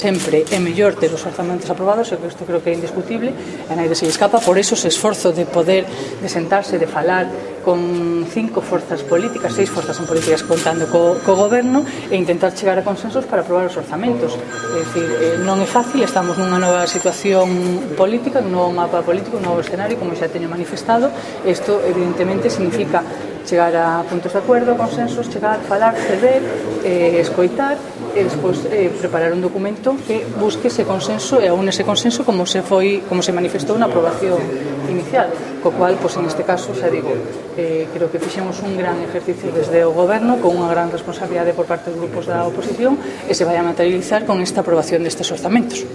Sempre é mellor ter os orzamentos aprobados, e isto creo que é indiscutible, e nadie se escapa. Por eso ese esforzo de poder, de sentarse, de falar con 5 forzas políticas, 6 forzas en políticas contando co goberno, e intentar chegar a consensos para aprobar os orzamentos. É dicir, non é fácil, estamos nunha nova situación política, nun novo mapa político, un novo escenario, como xa teño manifestado. Isto evidentemente significa chegar a puntos de acordo, consensos, chegar, falar, ceder, escoitar, e despois preparar un documento que busque ese consenso e aúne ese consenso como se manifestou na aprobación inicial, co cual, en este caso, xa digo, creo que fixemos un gran ejercicio desde o goberno, con unha gran responsabilidade por parte dos grupos da oposición, e se vai a materializar con esta aprobación destes orzamentos.